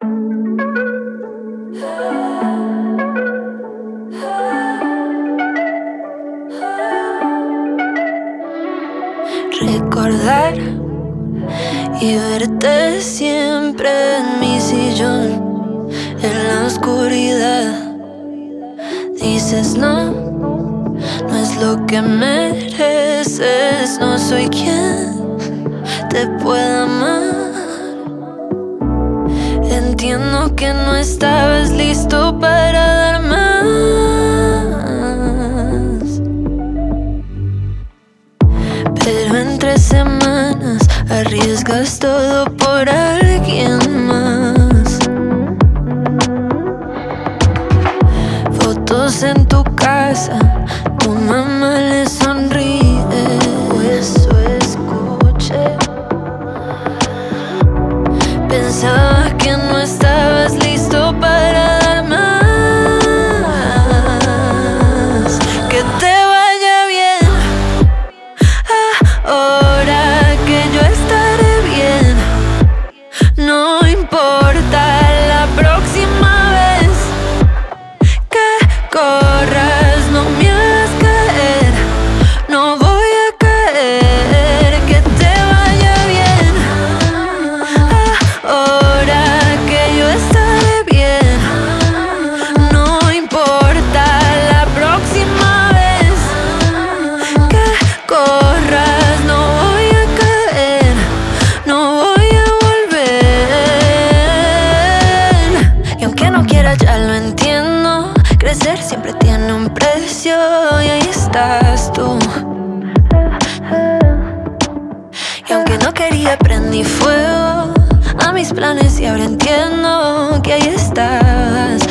Recordar y verte siempre en mi sillón, en la oscuridad. Dices no, no es lo que mereces. No soy quien te pueda amar. Entiendo que no estabas listo para dar más, pero en 3 semanas arriesgas todo por alguien más. Fotos en tu casa, tu mamá le sonríe, o eso escuché. Pensaba que no estabas listo para dar más. Que te vaya bien, ahora que yo estaré bien. No importa la próxima vez que corras, no me hagas caer. No voy a caer. Que te vaya bien, ahora que yo estaré bien. No importa la próxima vez que corras, no voy a caer, no voy a volver. Y aunque no quiera ya lo entiendo, crecer siempre tiene un precio y ahí estás tú. Y aunque no quería prendí fuego a mis planes y ahora entiendo que ahí estás.